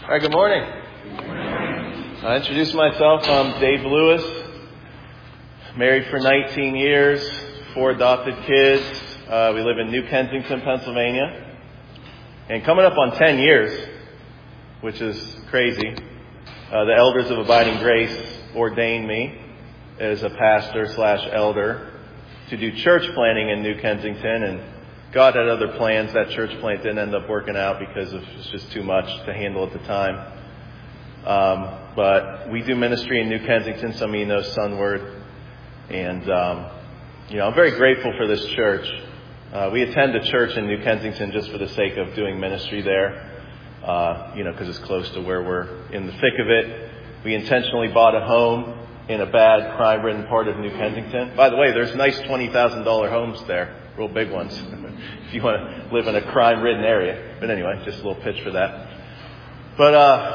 All right, good morning. I'll introduce myself. I'm Dave Lewis. Married for 19 years, 4 adopted kids. We live in New Kensington, Pennsylvania. And coming up on 10 years, which is crazy, the Elders of Abiding Grace ordained me as a pastor/elder to do church planting in New Kensington, and God had other plans. That church plant didn't end up working out because it's just too much to handle at the time. But we do ministry in New Kensington. Some of you know Sunward. And, I'm very grateful for this church. We attend a church in New Kensington just for the sake of doing ministry there, because it's close to where we're in the thick of it. We intentionally bought a home in a bad crime-ridden part of New Kensington. By the way, there's nice $20,000 homes there, real big ones, if you want to live in a crime-ridden area. But anyway, just a little pitch for that. But,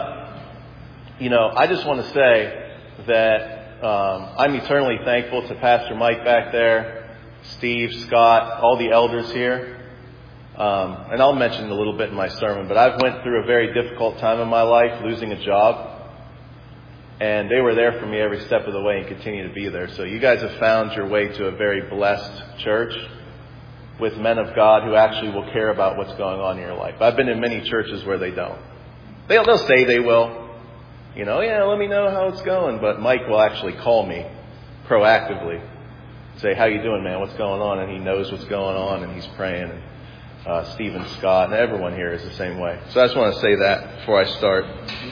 I just want to say that I'm eternally thankful to Pastor Mike back there, Steve, Scott, all the elders here. And I'll mention a little bit in my sermon, but I've went through a very difficult time in my life, losing a job. And they were there for me every step of the way and continue to be there. So you guys have found your way to a very blessed church with men of God who actually will care about what's going on in your life. I've been in many churches where they don't. They'll say they will. Let me know how it's going. But Mike will actually call me proactively. Say, how you doing, man? What's going on? And he knows what's going on and he's praying. And Steve and Scott and everyone here is the same way. So I just want to say that before I start.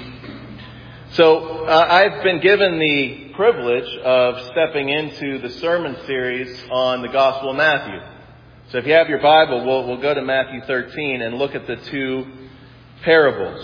So I've been given the privilege of stepping into the sermon series on the Gospel of Matthew. So if you have your Bible, we'll go to Matthew 13 and look at the 2 parables.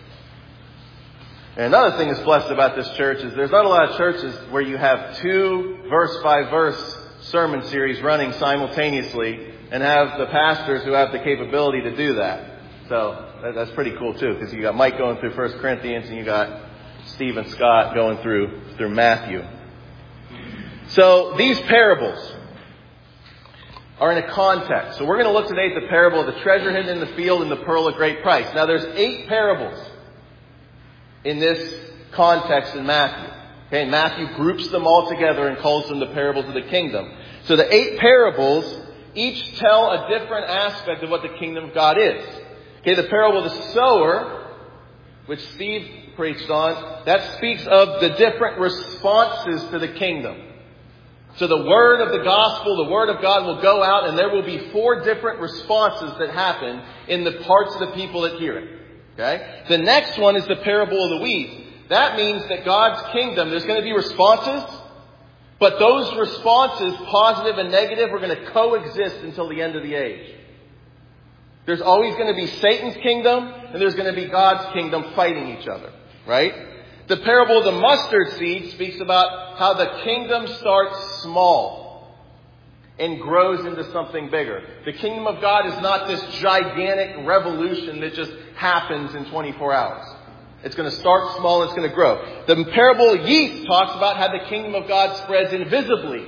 And another thing that's blessed about this church is there's not a lot of churches where you have 2 verse-by-verse sermon series running simultaneously and have the pastors who have the capability to do that. So that's pretty cool too, because you got Mike going through 1 Corinthians and you got Steve and Scott going through Matthew. So these parables are in a context. So we're going to look today at the parable of the treasure hidden in the field and the pearl of great price. Now there's 8 parables in this context in Matthew. Okay, and Matthew groups them all together and calls them the parables of the kingdom. So the 8 parables each tell a different aspect of what the kingdom of God is. Okay, the parable of the sower, which Steve preached on, that speaks of the different responses to the kingdom. So the word of the gospel, the word of God will go out and there will be 4 different responses that happen in the parts of the people that hear it. Okay? The next one is the parable of the weeds. That means that God's kingdom, there's going to be responses, but those responses, positive and negative, are going to coexist until the end of the age. There's always going to be Satan's kingdom and there's going to be God's kingdom fighting each other. Right? The parable of the mustard seed speaks about how the kingdom starts small and grows into something bigger. The kingdom of God is not this gigantic revolution that just happens in 24 hours. It's going to start small and it's going to grow. The parable of yeast talks about how the kingdom of God spreads invisibly.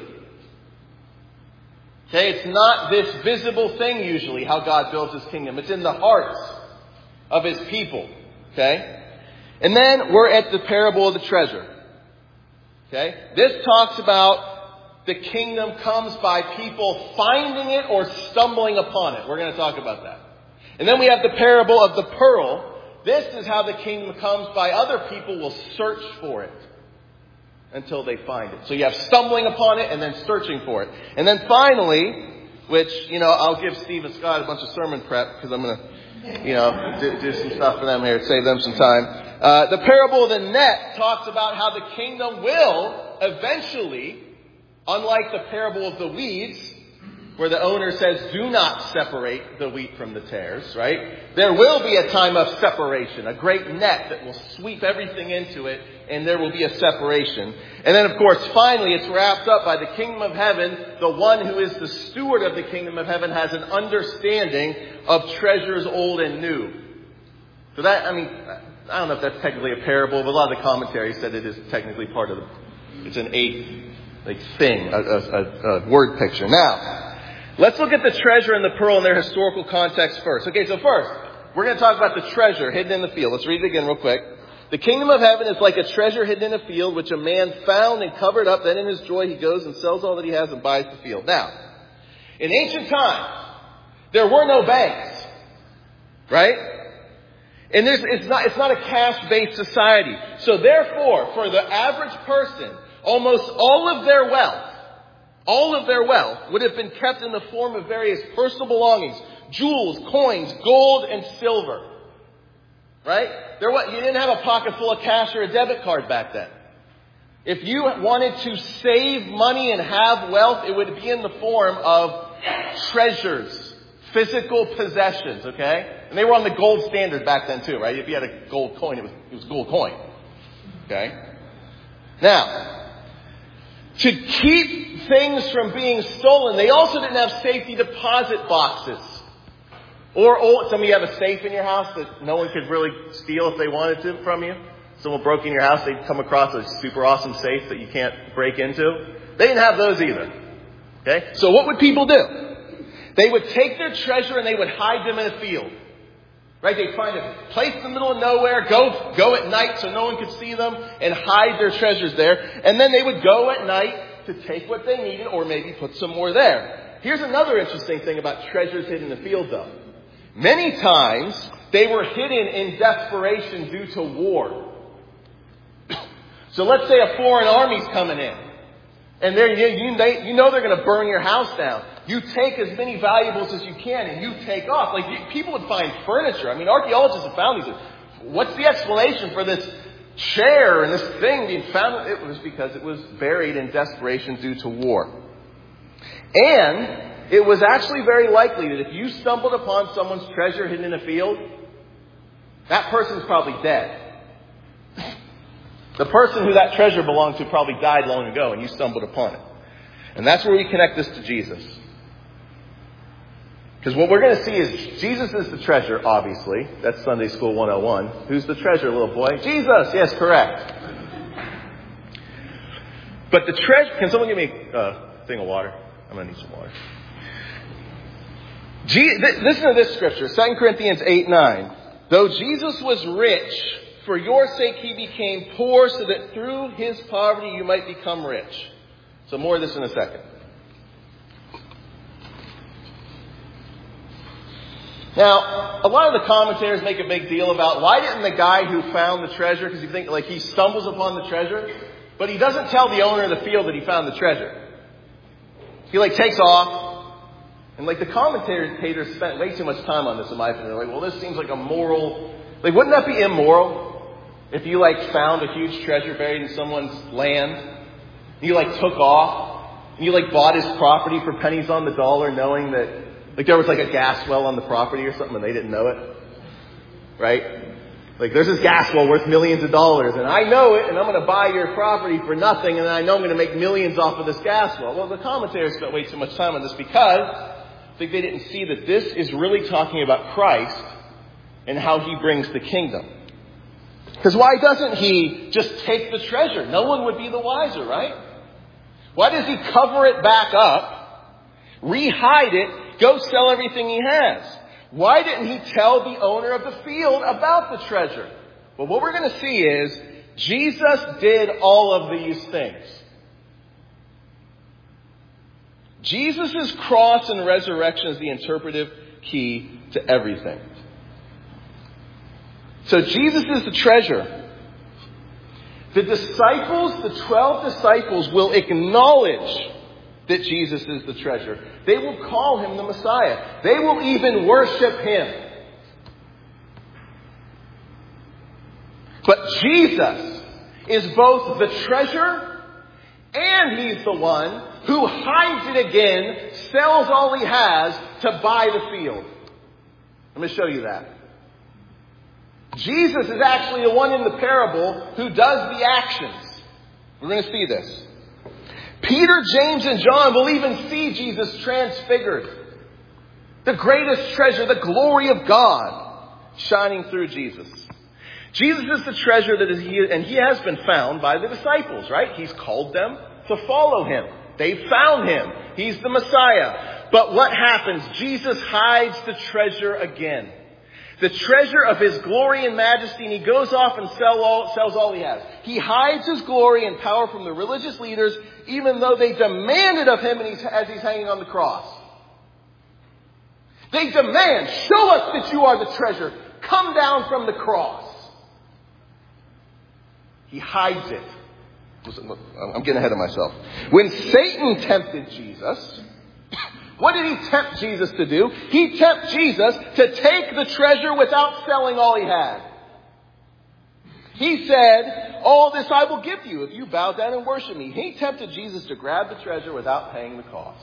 Okay, it's not this visible thing usually how God builds his kingdom. It's in the hearts of his people. Okay? And then we're at the parable of the treasure. Okay? This talks about the kingdom comes by people finding it or stumbling upon it. We're going to talk about that. And then we have the parable of the pearl. This is how the kingdom comes by other people will search for it until they find it. So you have stumbling upon it and then searching for it. And then finally, which, I'll give Steve and Scott a bunch of sermon prep because I'm going to, do some stuff for them here, save them some time. The parable of the net talks about how the kingdom will eventually, unlike the parable of the weeds, where the owner says, do not separate the wheat from the tares, right? There will be a time of separation, a great net that will sweep everything into it, and there will be a separation. And then, of course, finally, it's wrapped up by the kingdom of heaven. The one who is the steward of the kingdom of heaven has an understanding of treasures old and new. So that, I don't know if that's technically a parable, but a lot of the commentary said it is technically part of it's an 8th thing, a word picture. Now, let's look at the treasure and the pearl in their historical context first. Okay, so first, We're going to talk about the treasure hidden in the field. Let's read it again real quick. The kingdom of heaven is like a treasure hidden in a field, which a man found and covered up. Then in his joy, he goes and sells all that he has and buys the field. Now, in ancient times, there were no banks, right? And it's not a cash-based society. So therefore, for the average person, almost all of their wealth would have been kept in the form of various personal belongings, jewels, coins, gold, and silver. Right? You didn't have a pocket full of cash or a debit card back then. If you wanted to save money and have wealth, it would be in the form of treasures, physical possessions, okay? And they were on the gold standard back then too, right? If you had a gold coin, it was gold coin. Okay? Now, to keep things from being stolen, they also didn't have safety deposit boxes. Or some of you have a safe in your house that no one could really steal if they wanted to from you. Someone broke in your house, they'd come across a super awesome safe that you can't break into. They didn't have those either. Okay? So what would people do? They would take their treasure and they would hide them in a field. Right? They'd find a place in the middle of nowhere, go at night so no one could see them, and hide their treasures there. And then they would go at night to take what they needed or maybe put some more there. Here's another interesting thing about treasures hidden in the field though. Many times, they were hidden in desperation due to war. So let's say a foreign army's coming in. And you know they're going to burn your house down. You take as many valuables as you can and you take off. Like people would find furniture. I mean, archaeologists have found these. What's the explanation for this chair and this thing being found? It was because it was buried in desperation due to war. And it was actually very likely that if you stumbled upon someone's treasure hidden in a field, that person's probably dead. The person who that treasure belonged to probably died long ago and you stumbled upon it. And that's where we connect this to Jesus. Because what we're going to see is Jesus is the treasure, obviously. That's Sunday School 101. Who's the treasure, little boy? Jesus! Yes, correct. But the treasure... Can someone give me a thing of water? I'm going to need some water. Listen to this scripture, 2 Corinthians 8:9. Though Jesus was rich, for your sake he became poor, so that through his poverty you might become rich. So more of this in a second. Now, a lot of the commentators make a big deal about why didn't the guy who found the treasure, because you think like he stumbles upon the treasure, but he doesn't tell the owner of the field that he found the treasure. He takes off. And the commentators spent way too much time on this in my opinion. They're like, well, this seems like a moral... wouldn't that be immoral? If you found a huge treasure buried in someone's land, and you took off, and you bought his property for pennies on the dollar, knowing that there was a gas well on the property or something and they didn't know it. Right? There's this gas well worth millions of dollars and I know it and I'm going to buy your property for nothing and I know I'm going to make millions off of this gas well. Well, the commentators spent way too much time on this because I think they didn't see that this is really talking about Christ and how he brings the kingdom. Because why doesn't he just take the treasure? No one would be the wiser, right? Why does he cover it back up, re-hide it, go sell everything he has? Why didn't he tell the owner of the field about the treasure? Well, what we're going to see is Jesus did all of these things. Jesus' cross and resurrection is the interpretive key to everything. So Jesus is the treasure. The disciples, the 12 disciples, will acknowledge that Jesus is the treasure. They will call him the Messiah. They will even worship him. But Jesus is both the treasure and he's the one who hides it again, sells all he has to buy the field. Let me show you that. Jesus is actually the one in the parable who does the actions. We're going to see this. Peter, James, and John will even see Jesus transfigured. The greatest treasure, the glory of God, shining through Jesus. Jesus is the treasure and he has been found by the disciples, right? He's called them to follow him. They found him. He's the Messiah. But what happens? Jesus hides the treasure again. the treasure of his glory and majesty, and he goes off and sells all he has. He hides his glory and power from the religious leaders, even though they demand it of him as he's hanging on the cross. They demand, show us that you are the treasure. Come down from the cross. He hides it. Listen, look, I'm getting ahead of myself. When Satan tempted Jesus, what did he tempt Jesus to do? He tempted Jesus to take the treasure without selling all he had. He said, all this I will give you if you bow down and worship me. He tempted Jesus to grab the treasure without paying the cost.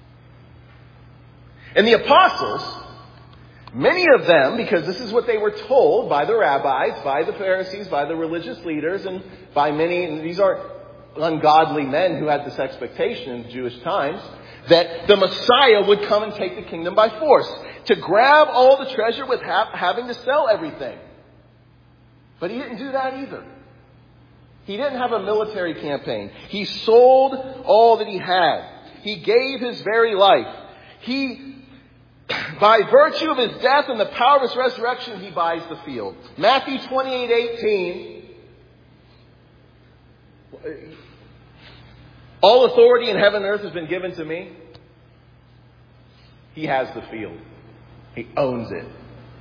And the apostles, many of them, because this is what they were told by the rabbis, by the Pharisees, by the religious leaders, and by many, and these aren't ungodly men who had this expectation in Jewish times, that the Messiah would come and take the kingdom by force, to grab all the treasure without having to sell everything. But he didn't do that either. He didn't have a military campaign. He sold all that he had. He gave his very life. By virtue of his death and the power of his resurrection, he buys the field. Matthew 28:18. All authority in heaven and earth has been given to me. He has the field. He owns it.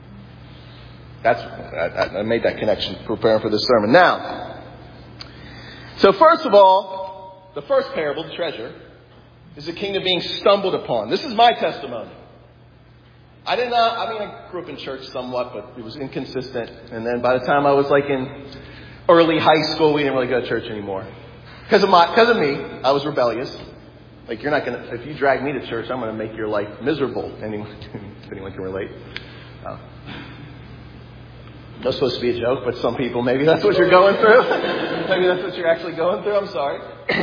I made that connection preparing for this sermon. Now, so first of all, the first parable, the treasure, is the kingdom being stumbled upon. This is my testimony. I grew up in church somewhat, but it was inconsistent. And then by the time I was like in early high school, we didn't really go to church anymore. Because of me, I was rebellious. Like, if you drag me to church, I'm going to make your life miserable. If anyone can relate. That's supposed to be a joke, but some people, maybe that's what you're going through. Maybe that's what you're actually going through. I'm sorry.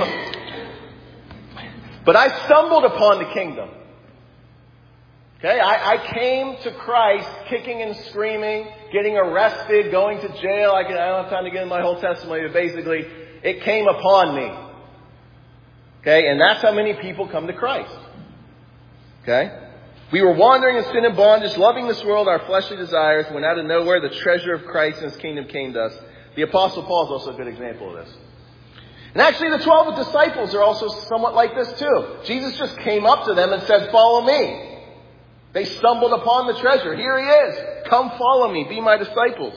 But I stumbled upon the kingdom. Okay, I came to Christ kicking and screaming, getting arrested, going to jail. I don't have time to get into my whole testimony, but basically, it came upon me. Okay, and that's how many people come to Christ. Okay? We were wandering in sin and bondage, loving this world, our fleshly desires, when out of nowhere the treasure of Christ and his kingdom came to us. The Apostle Paul is also a good example of this. And actually the 12 disciples are also somewhat like this too. Jesus just came up to them and said, follow me. They stumbled upon the treasure. Here he is. Come follow me. Be my disciples.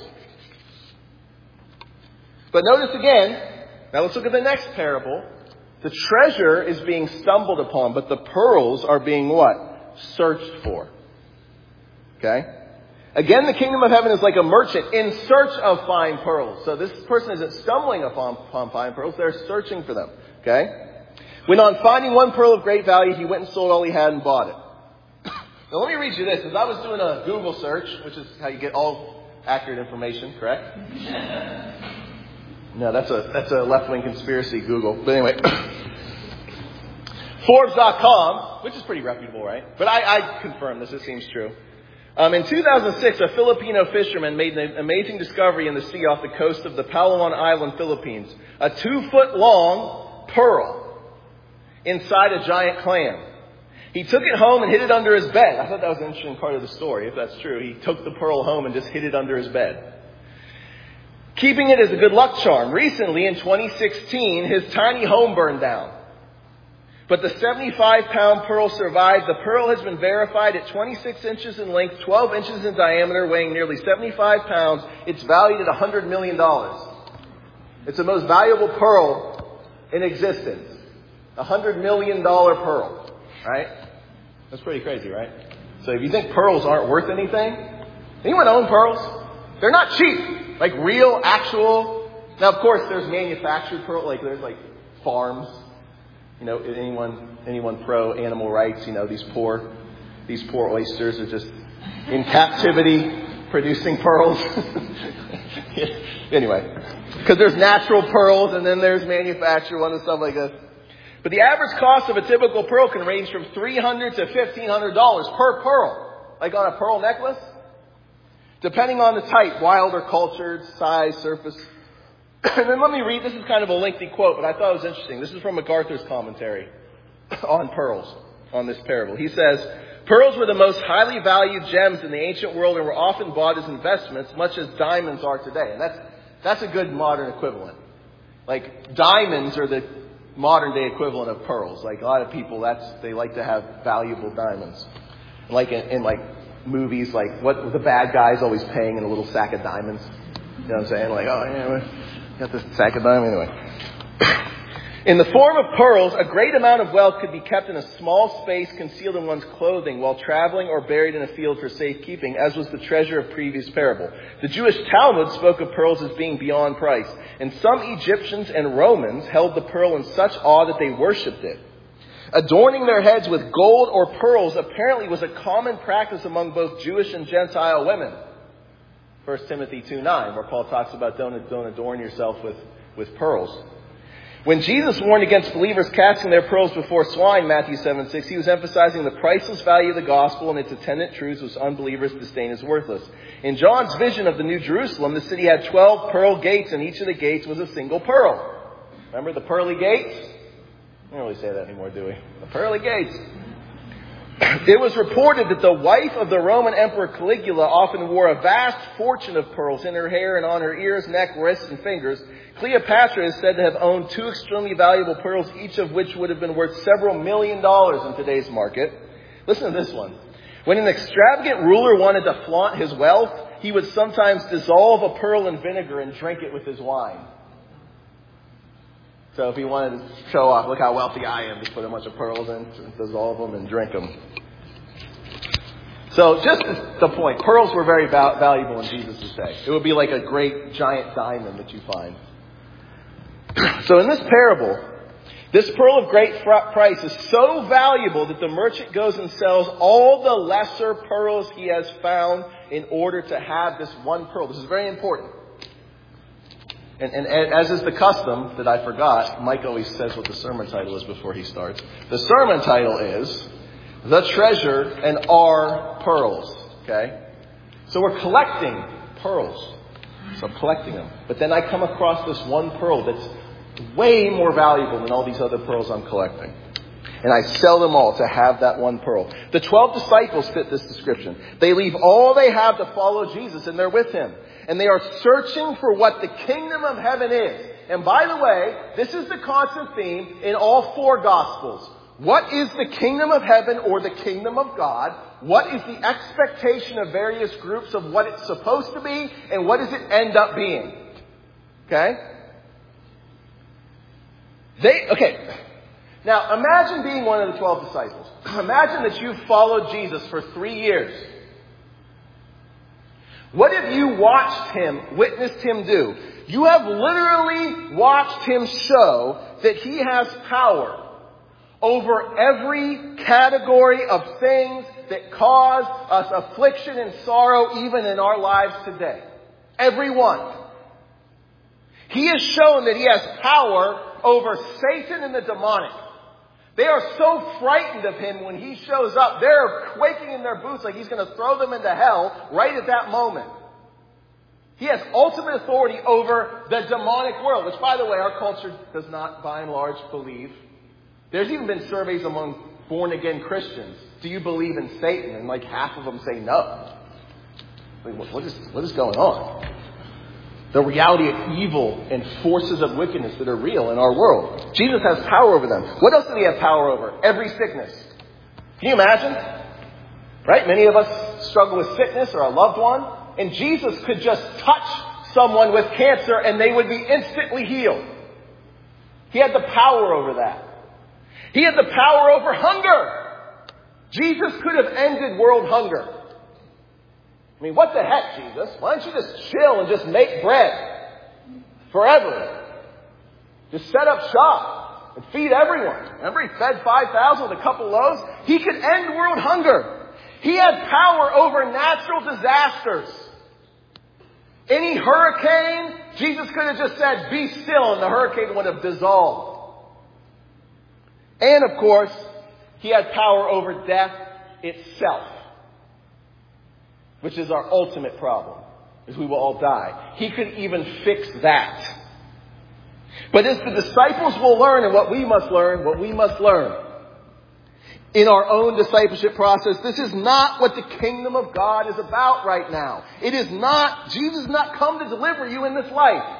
But notice again, now let's look at the next parable. The treasure is being stumbled upon, but the pearls are being what? Searched for. Okay? Again, the kingdom of heaven is like a merchant in search of fine pearls. So this person isn't stumbling upon fine pearls. They're searching for them. Okay? When on finding one pearl of great value, he went and sold all he had and bought it. Now let me read you this. As I was doing a Google search, which is how you get all accurate information, correct? No, that's a left-wing conspiracy Google. But anyway, Forbes.com, which is pretty reputable, right? But I confirm this. It seems true. In 2006, a Filipino fisherman made an amazing discovery in the sea off the coast of the Palawan Island, Philippines. A 2-foot-long pearl inside a giant clam. He took it home and hid it under his bed. I thought that was an interesting part of the story, if that's true. He took the pearl home and just hid it under his bed, keeping it as a good luck charm. Recently, in 2016, his tiny home burned down. But the 75-pound pearl survived. The pearl has been verified at 26 inches in length, 12 inches in diameter, weighing nearly 75 pounds. It's valued at $100 million. It's the most valuable pearl in existence. $100 million pearl. Right? That's pretty crazy, right? So if you think pearls aren't worth anything, anyone own pearls? They're not cheap. Like real, actual. Now, of course, there's manufactured pearl. Like there's like farms. You know, anyone pro animal rights, you know, these poor oysters are just in captivity producing pearls. Anyway, because there's natural pearls and then there's manufactured ones and stuff like this. But the average cost of a typical pearl can range from $300 to $1,500 per pearl. Like on a pearl necklace. Depending on the type, wild or cultured, size, surface. And then let me read, this is kind of a lengthy quote, but I thought it was interesting. This is from MacArthur's commentary on pearls, on this parable. He says, Pearls were the most highly valued gems in the ancient world and were often bought as investments, much as diamonds are today. And that's a good modern equivalent. Like, diamonds are the modern day equivalent of pearls. Like, a lot of people, they like to have valuable diamonds. Like in like movies, like what the bad guy's always paying in a little sack of diamonds. You know what I'm saying? Like, oh yeah, got this sack of diamonds anyway. In the form of pearls, a great amount of wealth could be kept in a small space concealed in one's clothing while traveling or buried in a field for safekeeping, as was the treasure of previous parable. The Jewish Talmud spoke of pearls as being beyond price, and some Egyptians and Romans held the pearl in such awe that they worshipped it. Adorning their heads with gold or pearls apparently was a common practice among both Jewish and Gentile women. 1 Timothy 2:9, where Paul talks about don't adorn yourself with pearls. When Jesus warned against believers casting their pearls before swine, Matthew 7:6, he was emphasizing the priceless value of the gospel and its attendant truths which unbelievers disdain as worthless. In John's vision of the New Jerusalem, the city had 12 pearl gates, and each of the gates was a single pearl. Remember the pearly gates? We don't really say that anymore, do we? The pearly gates. It was reported that the wife of the Roman Emperor Caligula often wore a vast fortune of pearls in her hair and on her ears, neck, wrists, and fingers. Cleopatra is said to have owned 2 extremely valuable pearls, each of which would have been worth several $1 million in today's market. Listen to this one. When an extravagant ruler wanted to flaunt his wealth, he would sometimes dissolve a pearl in vinegar and drink it with his wine. So if he wanted to show off, look how wealthy I am, just put a bunch of pearls in, dissolve them, and drink them. So just the point, pearls were very valuable in Jesus' day. It would be like a great giant diamond that you find. So in this parable, this pearl of great price is so valuable that the merchant goes and sells all the lesser pearls he has found in order to have this one pearl. This is very important. And as is the custom that I forgot, Mike always says what the sermon title is before he starts. The sermon title is The Treasure and Our Pearls. Okay? So we're collecting pearls. So I'm collecting them. But then I come across this one pearl that's way more valuable than all these other pearls I'm collecting. And I sell them all to have that one pearl. The 12 disciples fit this description. They leave all they have to follow Jesus, and they're with him. And they are searching for what the kingdom of heaven is. And by the way, this is the constant theme in all 4 Gospels. What is the kingdom of heaven or the kingdom of God? What is the expectation of various groups of what it's supposed to be? And what does it end up being? Okay? Now, imagine being one of the 12 disciples. Imagine that you've followed Jesus for 3 years. What have you watched him, witnessed him do? You have literally watched him show that he has power over every category of things that cause us affliction and sorrow even in our lives today. Every one. He has shown that he has power over Satan and the demonic. They are so frightened of him when he shows up. They're quaking in their boots like he's going to throw them into hell right at that moment. He has ultimate authority over the demonic world, which, by the way, our culture does not, by and large, believe. There's even been surveys among born-again Christians. Do you believe in Satan? And like half of them say no. Like, what is going on? The reality of evil and forces of wickedness that are real in our world. Jesus has power over them. What else does he have power over? Every sickness. Can you imagine? Right? Many of us struggle with sickness or a loved one. And Jesus could just touch someone with cancer and they would be instantly healed. He had the power over that. He had the power over hunger. Jesus could have ended world hunger. I mean, what the heck, Jesus? Why don't you just chill and just make bread forever? Just set up shop and feed everyone. Remember, he fed 5,000 with a couple loaves? He could end world hunger. He had power over natural disasters. Any hurricane, Jesus could have just said, be still, and the hurricane would have dissolved. And, of course, he had power over death itself, which is our ultimate problem, is we will all die. He could even fix that. But as the disciples will learn and what we must learn, in our own discipleship process. This is not what the kingdom of God is about right now. It is not, Jesus did not come to deliver you in this life.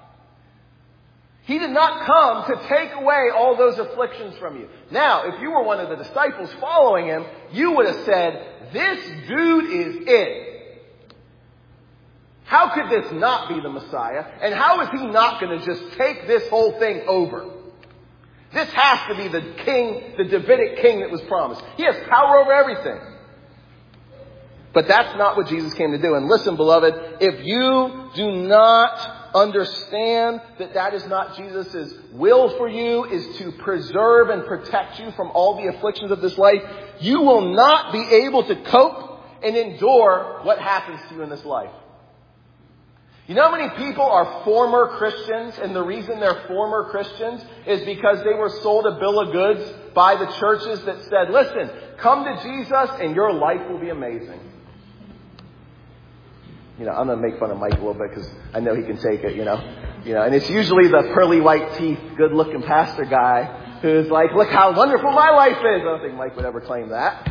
He did not come to take away all those afflictions from you. Now, if you were one of the disciples following him, you would have said, this dude is it. How could this not be the Messiah? And how is he not going to just take this whole thing over? This has to be the king, the Davidic king that was promised. He has power over everything. But that's not what Jesus came to do. And listen, beloved, if you do not understand that that is not Jesus' will for you, is to preserve and protect you from all the afflictions of this life, you will not be able to cope and endure what happens to you in this life. You know how many people are former Christians, and the reason they're former Christians is because they were sold a bill of goods by the churches that said, listen, come to Jesus and your life will be amazing. You know, I'm going to make fun of Mike a little bit because I know he can take it, you know, and it's usually the pearly white teeth, good looking pastor guy who's like, look how wonderful my life is. I don't think Mike would ever claim that.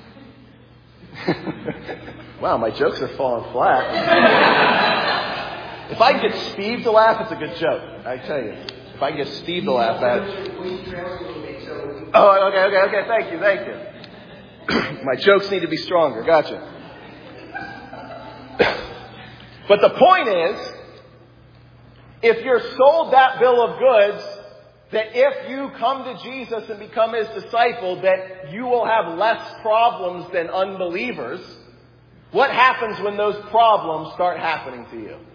Wow, my jokes are falling flat. If I can get Steve to laugh, it's a good joke. I tell you. If I can get Steve to laugh at it. Oh, okay. Thank you. My jokes need to be stronger. Gotcha. But the point is, if you're sold that bill of goods, that if you come to Jesus and become his disciple, that you will have less problems than unbelievers, what happens when those problems start happening to you?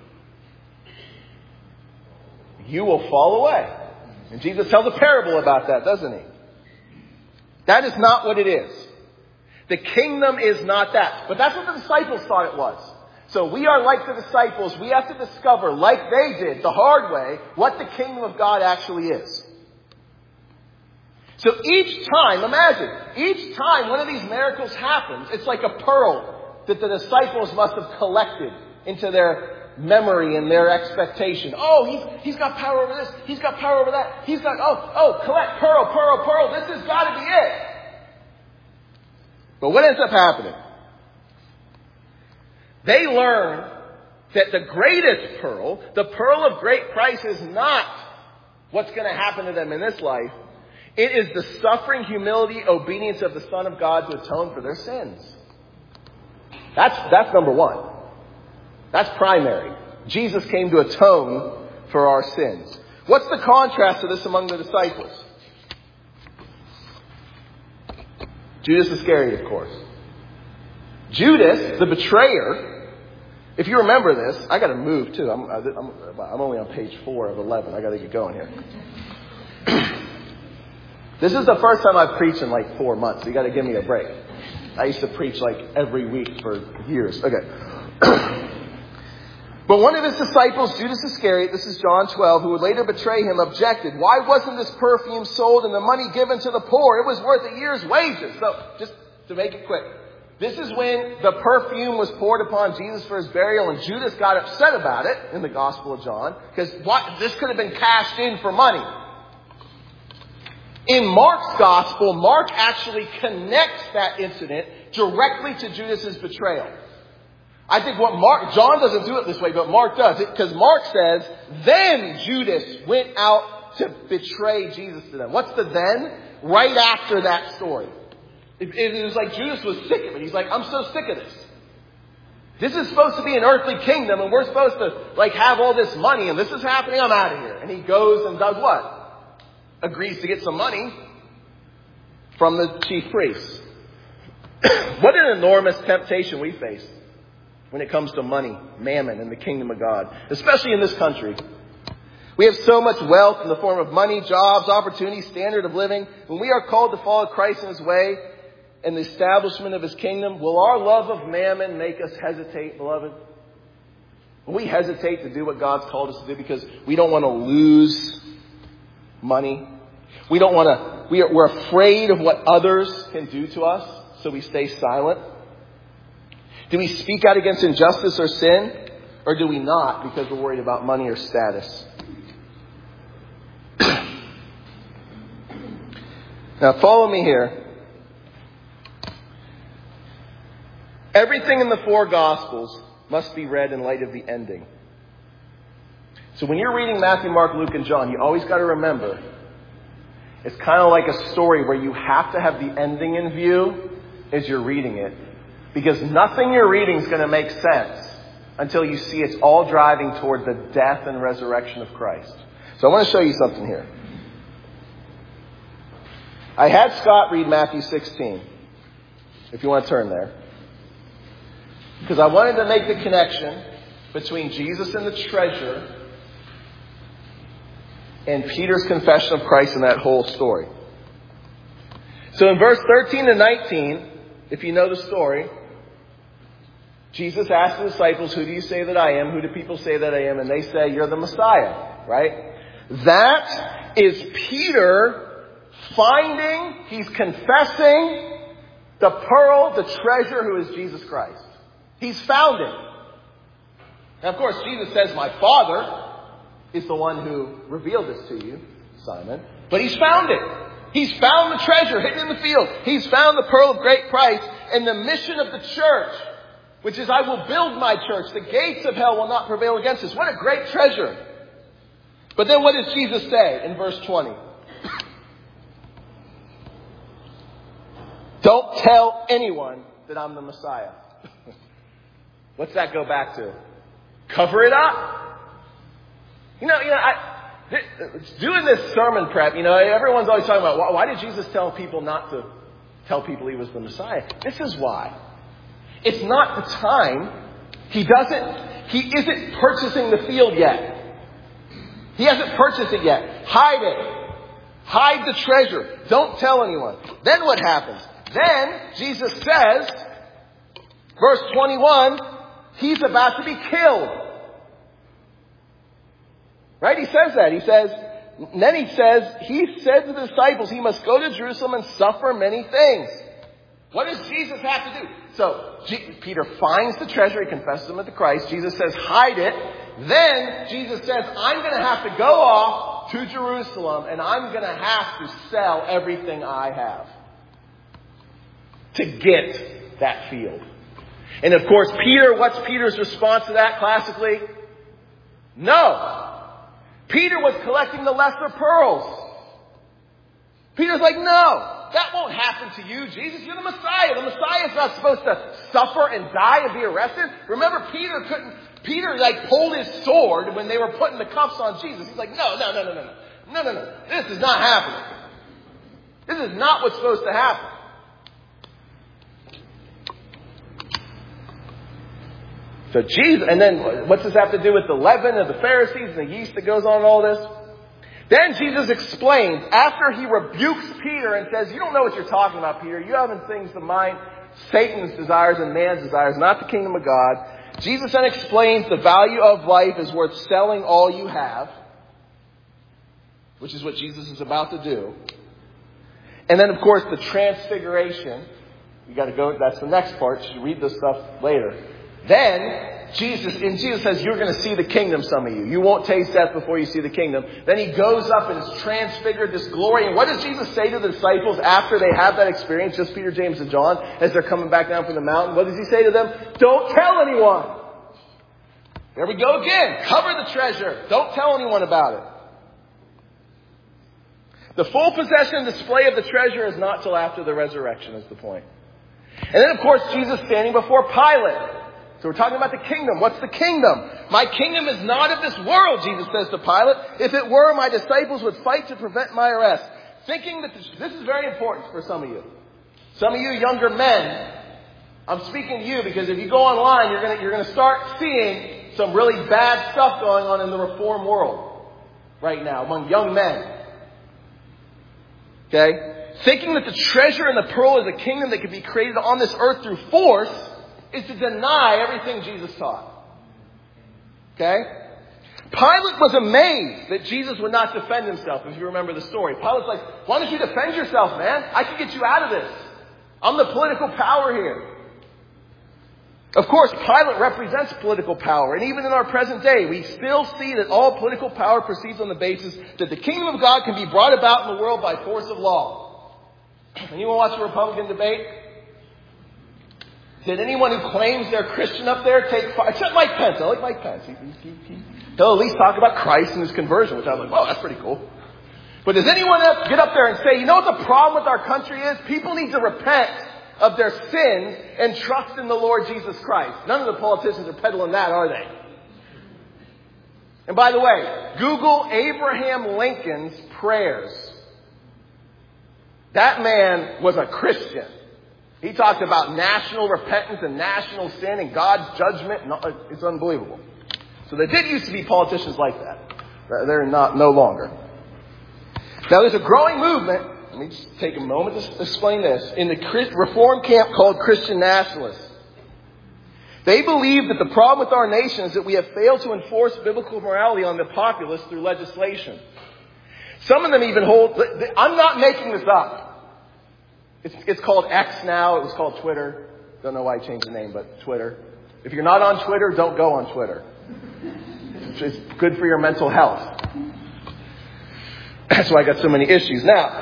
You will fall away. And Jesus tells a parable about that, doesn't he? That is not what it is. The kingdom is not that. But that's what the disciples thought it was. So we are like the disciples. We have to discover, like they did, the hard way, what the kingdom of God actually is. So each time one of these miracles happens, it's like a pearl that the disciples must have collected into their memory and their expectation. Oh, he's got power over this. He's got power over that. He's got, collect pearl. This has got to be it. But what ends up happening? They learn that the greatest pearl, the pearl of great price, is not what's going to happen to them in this life. It is the suffering, humility, obedience of the Son of God to atone for their sins. That's number one. That's primary. Jesus came to atone for our sins. What's the contrast to this among the disciples? Judas Iscariot, of course. Judas, the betrayer, if you remember this, I got to move too. I'm only on page 4 of 11. I got to get going here. This is the first time I've preached in like 4 months. So you got to give me a break. I used to preach like every week for years. Okay. But one of his disciples, Judas Iscariot, this is John 12, who would later betray him, objected, why wasn't this perfume sold and the money given to the poor? It was worth a year's wages. So, just to make it quick, this is when the perfume was poured upon Jesus for his burial, and Judas got upset about it in the Gospel of John, because this could have been cashed in for money. In Mark's Gospel, Mark actually connects that incident directly to Judas's betrayal. I think John doesn't do it this way, but Mark does it, because Mark says, then Judas went out to betray Jesus to them. What's the then? Right after that story. It was like Judas was sick of it. He's like, I'm so sick of this. This is supposed to be an earthly kingdom, and we're supposed to have all this money, and this is happening, I'm out of here. And he goes and does what? Agrees to get some money from the chief priests. What an enormous temptation we face when it comes to money, mammon, and the kingdom of God, especially in this country. We have so much wealth in the form of money, jobs, opportunity, standard of living. When we are called to follow Christ in his way and the establishment of his kingdom, will our love of mammon make us hesitate, beloved? Will we hesitate to do what God's called us to do because we don't want to lose money? We're afraid of what others can do to us, so we stay silent. Do we speak out against injustice or sin? Or do we not because we're worried about money or status? Now follow me here. Everything in the four Gospels must be read in light of the ending. So when you're reading Matthew, Mark, Luke, and John, you always got to remember, it's kind of like a story where you have to have the ending in view as you're reading it. Because nothing you're reading is going to make sense until you see it's all driving toward the death and resurrection of Christ. So I want to show you something here. I had Scott read Matthew 16, if you want to turn there. Because I wanted to make the connection between Jesus and the treasure and Peter's confession of Christ in that whole story. So in verse 13 to 19, if you know the story, Jesus asked the disciples, who do you say that I am? Who do people say that I am? And they say, you're the Messiah, right? That is Peter he's confessing the pearl, the treasure, who is Jesus Christ. He's found it. Now, of course, Jesus says, my Father is the one who revealed this to you, Simon. But he's found it. He's found the treasure hidden in the field. He's found the pearl of great price. And the mission of the church, which is, I will build my church. The gates of hell will not prevail against us. What a great treasure. But then what does Jesus say in verse 20? Don't tell anyone that I'm the Messiah. What's that go back to? Cover it up. Doing this sermon prep, everyone's always talking about, why did Jesus tell people not to tell people he was the Messiah? This is why. It's not the time. He isn't purchasing the field yet. He hasn't purchased it yet. Hide it. Hide the treasure. Don't tell anyone. Then what happens? Then Jesus says, verse 21, he's about to be killed. Right? He says that. He said to the disciples, he must go to Jerusalem and suffer many things. What does Jesus have to do? So, Peter finds the treasure. He confesses him at the Christ. Jesus says, hide it. Then Jesus says, I'm going to have to go off to Jerusalem and I'm going to have to sell everything I have to get that field. And of course, what's Peter's response to that classically? No. Peter was collecting the lesser pearls. Peter's like, no, that won't happen to you, Jesus. You're the Messiah. The Messiah is not supposed to suffer and die and be arrested. Remember, Peter pulled his sword when they were putting the cuffs on Jesus. He's like, no. This is not happening. This is not what's supposed to happen. So Jesus, and then what's this have to do with the leaven of the Pharisees and the yeast that goes on and all this? Then Jesus explains, after he rebukes Peter and says, you don't know what you're talking about, Peter. You haven't things to mind Satan's desires and man's desires, not the kingdom of God. Jesus then explains the value of life is worth selling all you have, which is what Jesus is about to do. And then, of course, the transfiguration. You got to go, that's the next part. You should read this stuff later. Then, Jesus says, you're going to see the kingdom, some of you. You won't taste death before you see the kingdom. Then he goes up and is transfigured, this glory. And what does Jesus say to the disciples after they have that experience, just Peter, James, and John, as they're coming back down from the mountain? What does he say to them? Don't tell anyone. There we go again. Cover the treasure. Don't tell anyone about it. The full possession and display of the treasure is not till after the resurrection, is the point. And then, of course, Jesus standing before Pilate. So we're talking about the kingdom. What's the kingdom? My kingdom is not of this world, Jesus says to Pilate. If it were, my disciples would fight to prevent my arrest. Thinking that this is very important for some of you. Some of you younger men, I'm speaking to you because if you go online, you're going to start seeing some really bad stuff going on in the reform world right now among young men. Okay? Thinking that the treasure and the pearl is a kingdom that can be created on this earth through force is to deny everything Jesus taught. Okay? Pilate was amazed that Jesus would not defend himself, if you remember the story. Pilate's like, why don't you defend yourself, man? I can get you out of this. I'm the political power here. Of course, Pilate represents political power. And even in our present day, we still see that all political power proceeds on the basis that the kingdom of God can be brought about in the world by force of law. Anyone watch a Republican debate? Did anyone who claims they're Christian up there take fire? Except Mike Pence. I like Mike Pence. He'll at least talk about Christ and his conversion, which I was like, oh, that's pretty cool. But does anyone else get up there and say, you know what the problem with our country is? People need to repent of their sins and trust in the Lord Jesus Christ. None of the politicians are peddling that, are they? And by the way, Google Abraham Lincoln's prayers. That man was a Christian. He talked about national repentance and national sin and God's judgment. It's unbelievable. So there did used to be politicians like that. They're no longer. Now there's a growing movement. Let me just take a moment to explain this. In the reform camp called Christian nationalists. They believe that the problem with our nation is that we have failed to enforce biblical morality on the populace through legislation. Some of them even hold... I'm not making this up. It's called X now. It was called Twitter. Don't know why I changed the name, but Twitter. If you're not on Twitter, don't go on Twitter. It's good for your mental health. That's why I got so many issues. Now,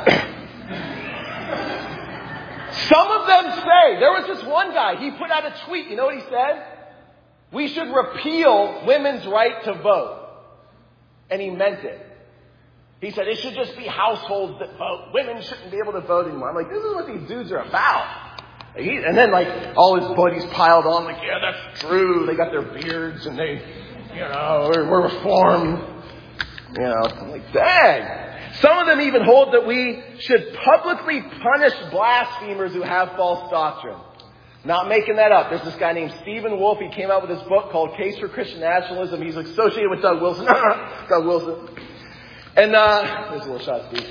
some of them say, there was this one guy, he put out a tweet. You know what he said? We should repeal women's right to vote. And he meant it. He said, it should just be households that vote. Women shouldn't be able to vote anymore. I'm like, this is what these dudes are about. And then all his buddies piled on, like, yeah, that's true. They got their beards and they, we're reformed. I'm like, dang. Some of them even hold that we should publicly punish blasphemers who have false doctrine. Not making that up. There's this guy named Stephen Wolfe. He came out with this book called Case for Christian Nationalism. He's associated with Doug Wilson. Doug Wilson. And there's a little shot, Steve.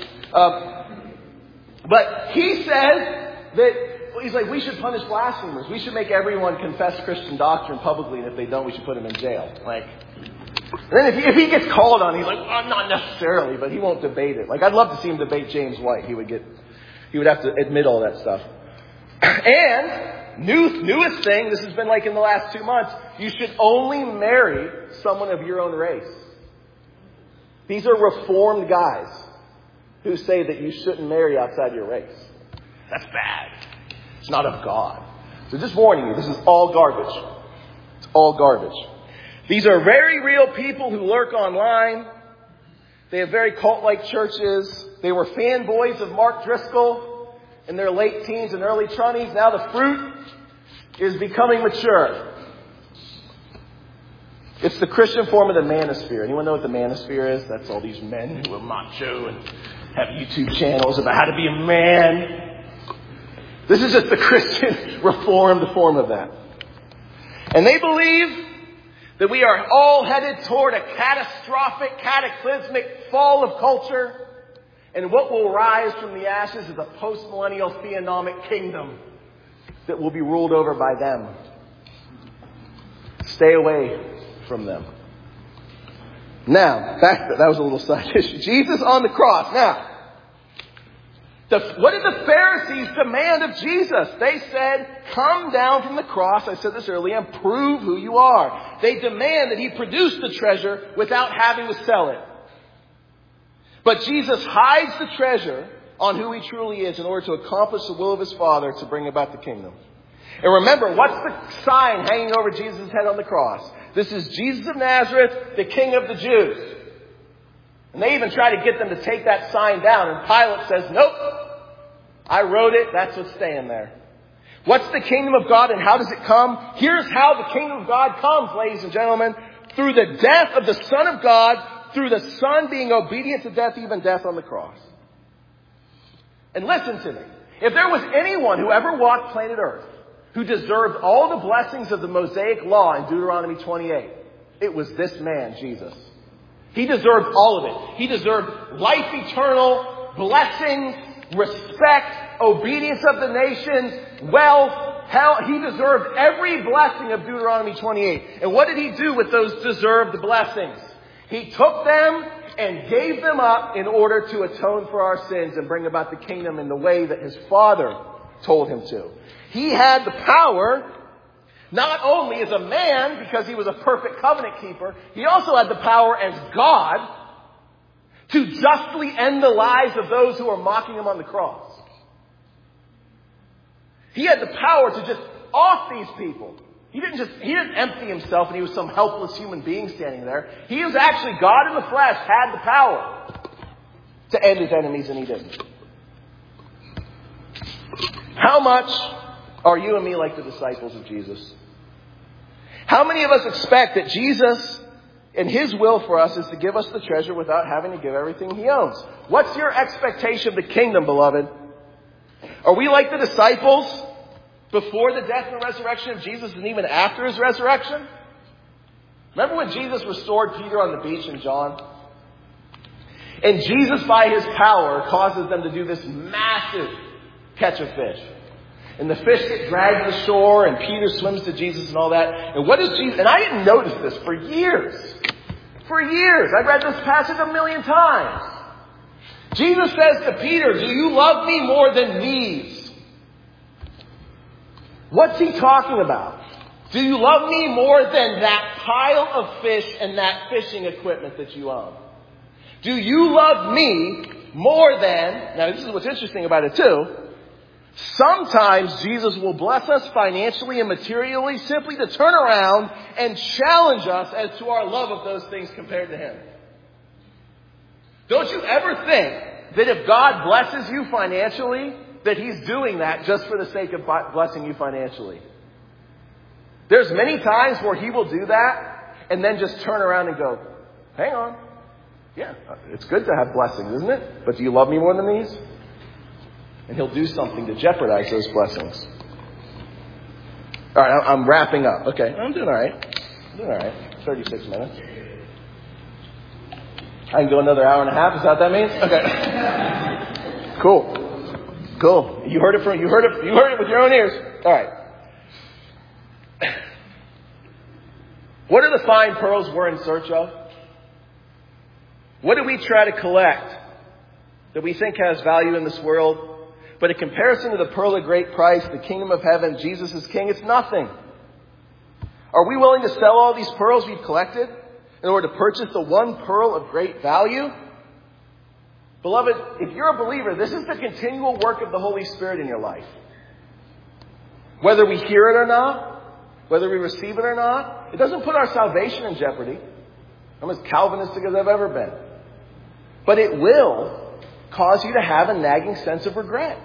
But he says that, he's like, we should punish blasphemers. We should make everyone confess Christian doctrine publicly, and if they don't, we should put them in jail. And then if he gets called on, he's like, well, not necessarily, but he won't debate it. I'd love to see him debate James White. He would have to admit all that stuff. And newest thing, this has been in the last 2 months, you should only marry someone of your own race. These are reformed guys who say that you shouldn't marry outside your race. That's bad. It's not of God. So just warning you, this is all garbage. It's all garbage. These are very real people who lurk online. They have very cult-like churches. They were fanboys of Mark Driscoll in their late teens and early 20s. Now the fruit is becoming mature. It's the Christian form of the manosphere. Anyone know what the manosphere is? That's all these men who are macho and have YouTube channels about how to be a man. This is just the Christian reformed form of that. And they believe that we are all headed toward a catastrophic, cataclysmic fall of culture. And what will rise from the ashes is a post-millennial theonomic kingdom that will be ruled over by them. Stay away from them. Now, that was a little side issue. Jesus on the cross. Now, what did the Pharisees demand of Jesus? They said, come down from the cross, I said this earlier, and prove who you are. They demand that he produce the treasure without having to sell it. But Jesus hides the treasure on who he truly is in order to accomplish the will of his Father to bring about the kingdom. And remember, what's the sign hanging over Jesus' head on the cross? This is Jesus of Nazareth, the King of the Jews. And they even try to get them to take that sign down. And Pilate says, nope, I wrote it. That's what's staying there. What's the kingdom of God and how does it come? Here's how the kingdom of God comes, ladies and gentlemen. Through the death of the Son of God, through the Son being obedient to death, even death on the cross. And listen to me. If there was anyone who ever walked planet Earth who deserved all the blessings of the Mosaic Law in Deuteronomy 28, it was this man, Jesus. He deserved all of it. He deserved life eternal, blessings, respect, obedience of the nations, wealth, hell. He deserved every blessing of Deuteronomy 28. And what did he do with those deserved blessings? He took them and gave them up in order to atone for our sins and bring about the kingdom in the way that his Father told him to. He had the power, not only as a man, because he was a perfect covenant keeper, he also had the power as God to justly end the lives of those who are mocking him on the cross. He had the power to just off these people. He didn't empty himself and he was some helpless human being standing there. He was actually God in the flesh, had the power to end his enemies, and he didn't. How much are you and me like the disciples of Jesus? How many of us expect that Jesus and his will for us is to give us the treasure without having to give everything he owns? What's your expectation of the kingdom, beloved? Are we like the disciples before the death and resurrection of Jesus and even after his resurrection? Remember when Jesus restored Peter on the beach in John? And Jesus, by his power, causes them to do this massive catch of fish. And the fish get dragged to the shore, and Peter swims to Jesus and all that. And what does Jesus... And I didn't notice this for years. For years. I've read this passage a million times. Jesus says to Peter, do you love me more than these? What's he talking about? Do you love me more than that pile of fish and that fishing equipment that you own? Do you love me more than... Now, this is what's interesting about it, too. Sometimes Jesus will bless us financially and materially simply to turn around and challenge us as to our love of those things compared to him. Don't you ever think that if God blesses you financially, that he's doing that just for the sake of blessing you financially? There's many times where he will do that and then just turn around and go, hang on. Yeah, it's good to have blessings, isn't it? But do you love me more than these? And he'll do something to jeopardize those blessings. All right, I'm wrapping up. Okay, I'm doing all right. 36 minutes. I can go another hour and a half. Is that what that means? Okay. Cool. You heard it with your own ears. All right. What are the fine pearls we're in search of? What do we try to collect that we think has value in this world? But in comparison to the pearl of great price, the kingdom of heaven, Jesus is king, it's nothing. Are we willing to sell all these pearls we've collected in order to purchase the one pearl of great value? Beloved, if you're a believer, this is the continual work of the Holy Spirit in your life. Whether we hear it or not, whether we receive it or not, it doesn't put our salvation in jeopardy. I'm as Calvinistic as I've ever been. But it will cause you to have a nagging sense of regret.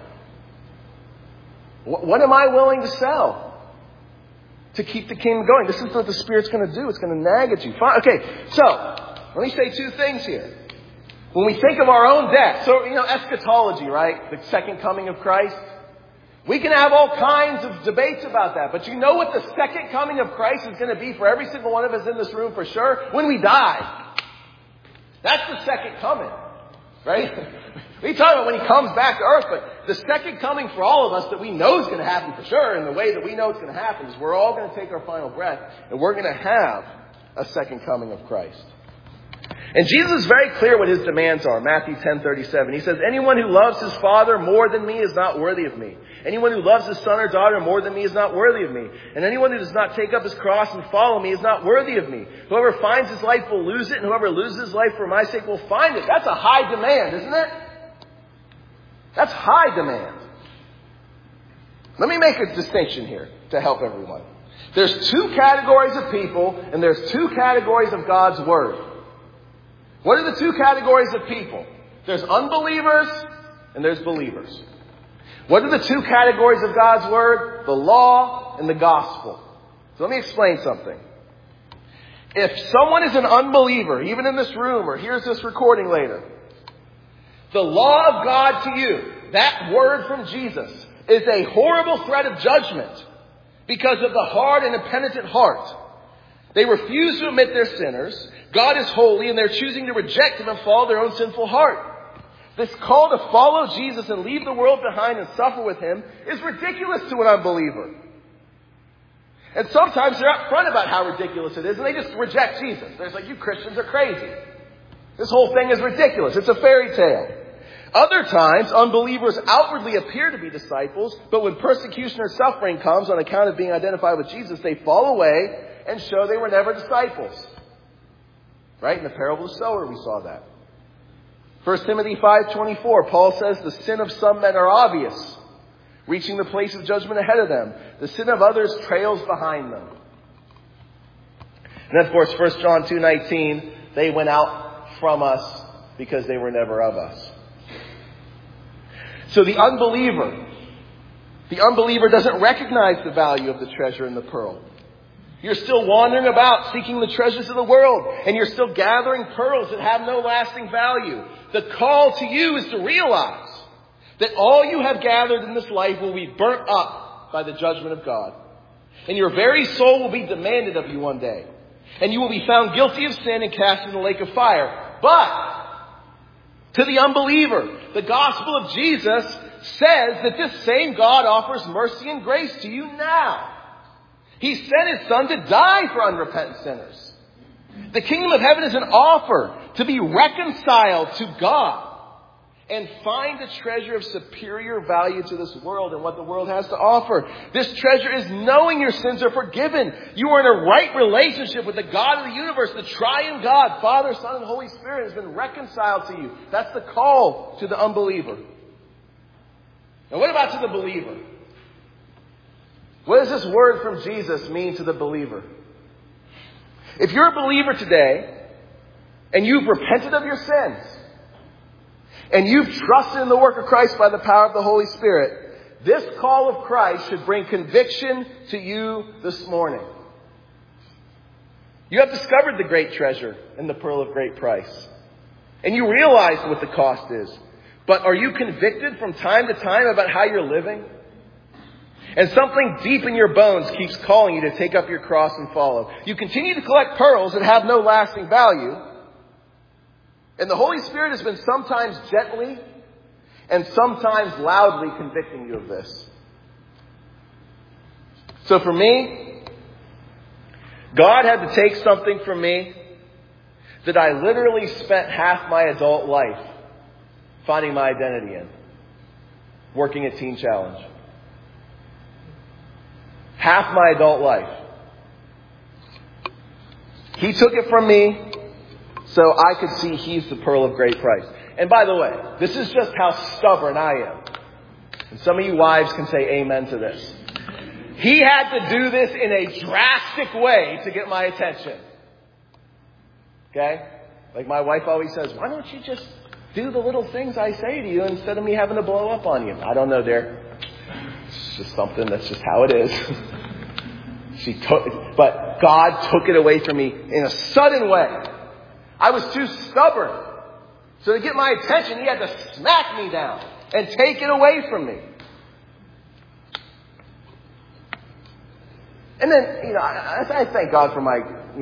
What am I willing to sell to keep the kingdom going? This is what the Spirit's going to do. It's going to nag at you. Fine. Okay, so let me say two things here. When we think of our own death, so, eschatology, right? The second coming of Christ. We can have all kinds of debates about that. But you know what the second coming of Christ is going to be for every single one of us in this room for sure? When we die. That's the second coming. Right? We talk about when he comes back to earth, but the second coming for all of us that we know is going to happen for sure, and the way that we know it's going to happen is we're all going to take our final breath, and we're going to have a second coming of Christ. And Jesus is very clear what his demands are. Matthew 10:37. He says, anyone who loves his father more than me is not worthy of me. Anyone who loves his son or daughter more than me is not worthy of me. And anyone who does not take up his cross and follow me is not worthy of me. Whoever finds his life will lose it, and whoever loses his life for my sake will find it. That's a high demand, isn't it? That's high demand. Let me make a distinction here to help everyone. There's two categories of people, and there's two categories of God's Word. What are the two categories of people? There's unbelievers and there's believers. What are the two categories of God's Word? The law and the gospel. So let me explain something. If someone is an unbeliever, even in this room or hears this recording later, the law of God to you, that word from Jesus, is a horrible threat of judgment because of the hard and impenitent heart. They refuse to admit they're sinners. God is holy, and they're choosing to reject Him and follow their own sinful heart. This call to follow Jesus and leave the world behind and suffer with Him is ridiculous to an unbeliever. And sometimes they're upfront about how ridiculous it is, and they just reject Jesus. They're just like, you Christians are crazy. This whole thing is ridiculous. It's a fairy tale. Other times, unbelievers outwardly appear to be disciples, but when persecution or suffering comes on account of being identified with Jesus, they fall away and show they were never disciples. Right? In the parable of the sower, we saw that. 1 Timothy 5:24, Paul says the sin of some men are obvious, reaching the place of judgment ahead of them. The sin of others trails behind them. And then, of course, 1 John 2:19, they went out from us because they were never of us. So the unbeliever doesn't recognize the value of the treasure in the pearl. You're still wandering about seeking the treasures of the world, and you're still gathering pearls that have no lasting value. The call to you is to realize that all you have gathered in this life will be burnt up by the judgment of God. And your very soul will be demanded of you one day. And you will be found guilty of sin and cast in the lake of fire. But to the unbeliever, the gospel of Jesus says that this same God offers mercy and grace to you now. He sent His Son to die for unrepentant sinners. The kingdom of heaven is an offer to be reconciled to God and find a treasure of superior value to this world and what the world has to offer. This treasure is knowing your sins are forgiven. You are in a right relationship with the God of the universe. The triune God, Father, Son, and Holy Spirit has been reconciled to you. That's the call to the unbeliever. Now what about to the believer? What does this word from Jesus mean to the believer? If you're a believer today and you've repented of your sins and you've trusted in the work of Christ by the power of the Holy Spirit, this call of Christ should bring conviction to you this morning. You have discovered the great treasure and the pearl of great price. And you realize what the cost is. But are you convicted from time to time about how you're living? And something deep in your bones keeps calling you to take up your cross and follow. You continue to collect pearls that have no lasting value. And the Holy Spirit has been sometimes gently and sometimes loudly convicting you of this. So for me, God had to take something from me that I literally spent half my adult life finding my identity in. Working at Teen Challenge. Half my adult life. He took it from me so I could see He's the pearl of great price. And by the way, this is just how stubborn I am. And some of you wives can say amen to this. He had to do this in a drastic way to get my attention. Okay? Like my wife always says, why don't you just do the little things I say to you instead of me having to blow up on you? I don't know, dear. It's just something that's just how it is. But God took it away from me in a sudden way. I was too stubborn. So to get my attention, He had to smack me down and take it away from me. And then, I thank God for my,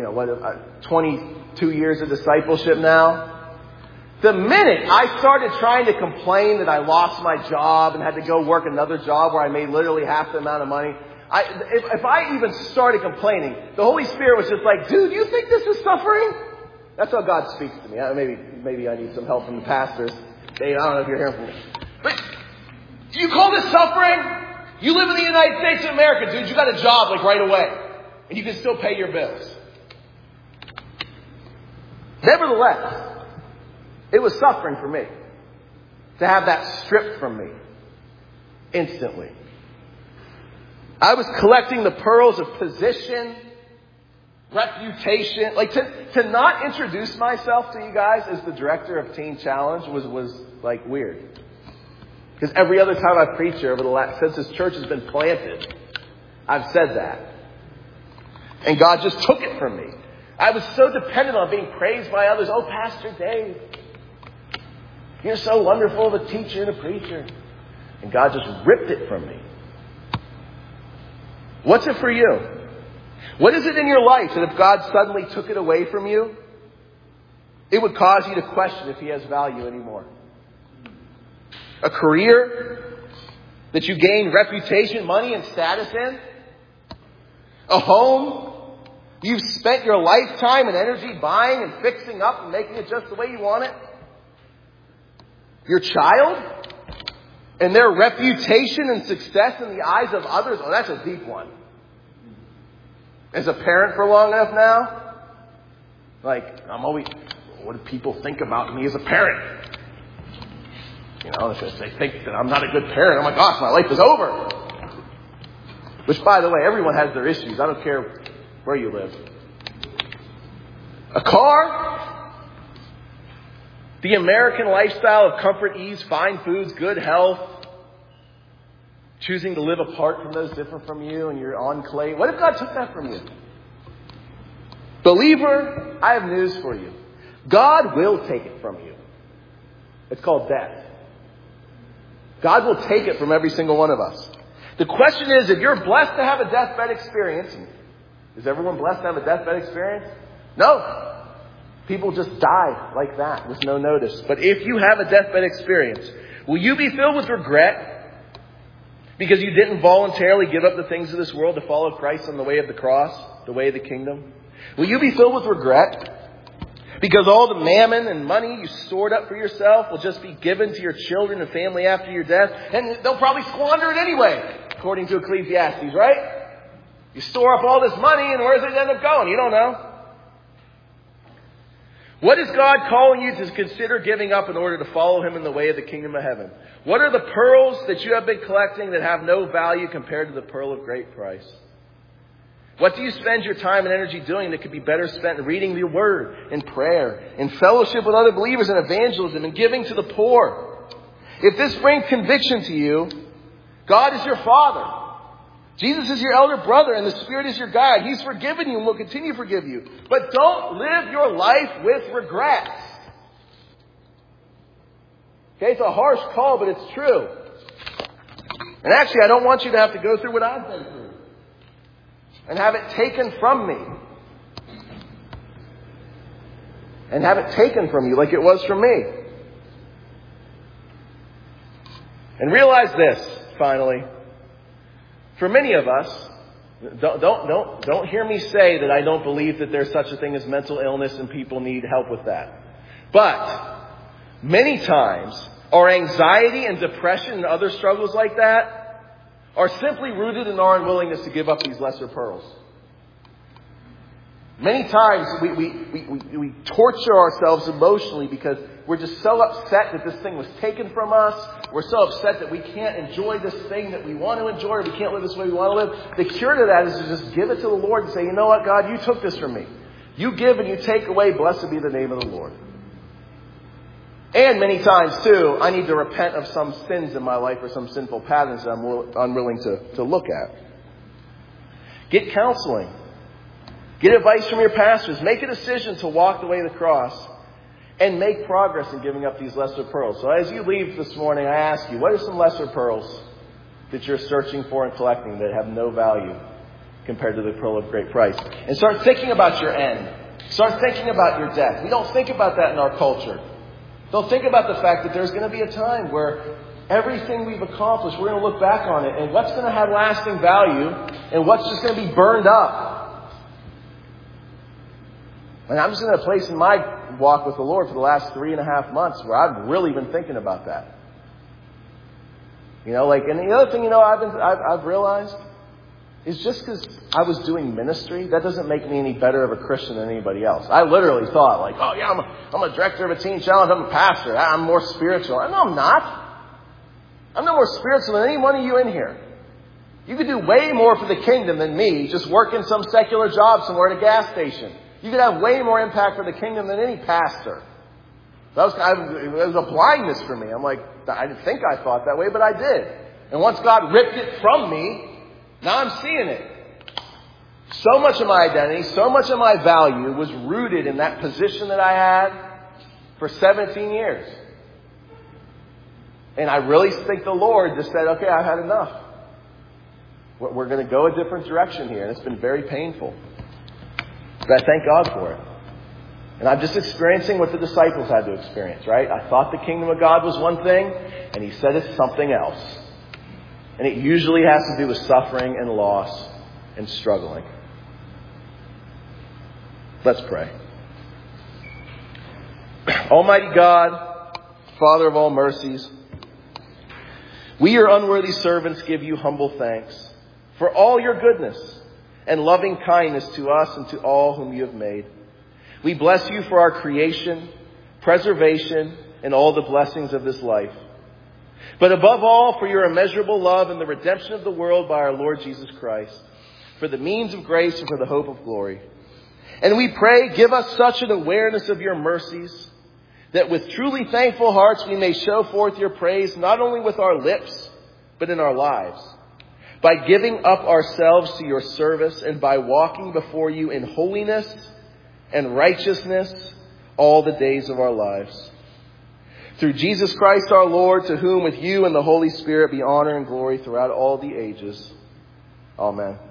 22 years of discipleship now. The minute I started trying to complain that I lost my job and had to go work another job where I made literally half the amount of money, if I even started complaining, the Holy Spirit was just like, dude, you think this is suffering? That's how God speaks to me. Maybe I need some help from the pastors. Dave, I don't know if you're hearing from me. But you call this suffering? You live in the United States of America, dude. You got a job like right away. And you can still pay your bills. Nevertheless, it was suffering for me to have that stripped from me instantly. I was collecting the pearls of position, reputation. Like to not introduce myself to you guys as the director of Teen Challenge was like weird. Because every other time I've preached here since this church has been planted, I've said that. And God just took it from me. I was so dependent on being praised by others. Oh, Pastor Dave, you're so wonderful of a teacher and a preacher. And God just ripped it from me. What's it for you? What is it in your life that if God suddenly took it away from you, it would cause you to question if He has value anymore? A career that you gain reputation, money, and status in? A home you've spent your lifetime and energy buying and fixing up and making it just the way you want it? Your child and their reputation and success in the eyes of others? Oh, that's a deep one. As a parent for long enough now, I'm always, what do people think about me as a parent? They think that I'm not a good parent. Oh my gosh, my life is over. Which, by the way, everyone has their issues. I don't care where you live. A car, the American lifestyle of comfort, ease, fine foods, good health, choosing to live apart from those different from you and your enclave. What if God took that from you? Believer, I have news for you. God will take it from you. It's called death. God will take it from every single one of us. The question is, if you're blessed to have a deathbed experience, is everyone blessed to have a deathbed experience? No. People just die like that with no notice. But if you have a deathbed experience, will you be filled with regret because you didn't voluntarily give up the things of this world to follow Christ on the way of the cross, the way of the kingdom? Will you be filled with regret because all the mammon and money you stored up for yourself will just be given to your children and family after your death? And they'll probably squander it anyway, according to Ecclesiastes, right? You store up all this money and where does it end up going? You don't know. What is God calling you to consider giving up in order to follow Him in the way of the kingdom of heaven? What are the pearls that you have been collecting that have no value compared to the pearl of great price? What do you spend your time and energy doing that could be better spent in reading the Word, in prayer, in fellowship with other believers, in evangelism, and giving to the poor? If this brings conviction to you, God is your Father. Jesus is your elder brother, and the Spirit is your guide. He's forgiven you and will continue to forgive you. But don't live your life with regrets. Okay, it's a harsh call, but it's true. And actually, I don't want you to have to go through what I've been through and have it taken from me. And have it taken from you like it was from me. And realize this, finally. For many of us, don't hear me say that I don't believe that there's such a thing as mental illness and people need help with that. But many times, our anxiety and depression and other struggles like that are simply rooted in our unwillingness to give up these lesser pearls. Many times we torture ourselves emotionally because we're just so upset that this thing was taken from us. We're so upset that we can't enjoy this thing that we want to enjoy, or we can't live this way we want to live. The cure to that is to just give it to the Lord and say, you know what, God, you took this from me. You give and you take away. Blessed be the name of the Lord. And many times, too, I need to repent of some sins in my life or some sinful patterns that I'm unwilling to look at. Get counseling. Get advice from your pastors. Make a decision to walk the way of the cross and make progress in giving up these lesser pearls. So as you leave this morning, I ask you, what are some lesser pearls that you're searching for and collecting that have no value compared to the pearl of great price? And start thinking about your end. Start thinking about your death. We don't think about that in our culture. Don't think about the fact that there's going to be a time where everything we've accomplished, we're going to look back on it, and what's going to have lasting value and what's just going to be burned up. And I'm just in a place in my walk with the Lord for the last 3.5 months where I've really been thinking about that. You know, like, and the other thing, I've realized is just because I was doing ministry, that doesn't make me any better of a Christian than anybody else. I literally thought, like, oh yeah, I'm a director of a teen challenge, I'm a pastor, I'm more spiritual. No, I'm not. I'm no more spiritual than any one of you in here. You could do way more for the kingdom than me, just working some secular job somewhere at a gas station. You could have way more impact for the kingdom than any pastor. It was a blindness for me. I'm like, I didn't think I thought that way, but I did. And once God ripped it from me, now I'm seeing it. So much of my identity, so much of my value was rooted in that position that I had for 17 years. And I really think the Lord just said, okay, I've had enough. We're going to go a different direction here. And it's been very painful. But I thank God for it. And I'm just experiencing what the disciples had to experience, right? I thought the kingdom of God was one thing, and He said it's something else. And it usually has to do with suffering and loss and struggling. Let's pray. Almighty God, Father of all mercies, we, your unworthy servants, give you humble thanks for all your goodness and loving kindness to us and to all whom you have made. We bless you for our creation, preservation, and all the blessings of this life. But above all, for your immeasurable love and the redemption of the world by our Lord Jesus Christ, for the means of grace and for the hope of glory. And we pray, give us such an awareness of your mercies, that with truly thankful hearts we may show forth your praise, not only with our lips, but in our lives, by giving up ourselves to your service and by walking before you in holiness and righteousness all the days of our lives. Through Jesus Christ our Lord, to whom with you and the Holy Spirit be honor and glory throughout all the ages. Amen.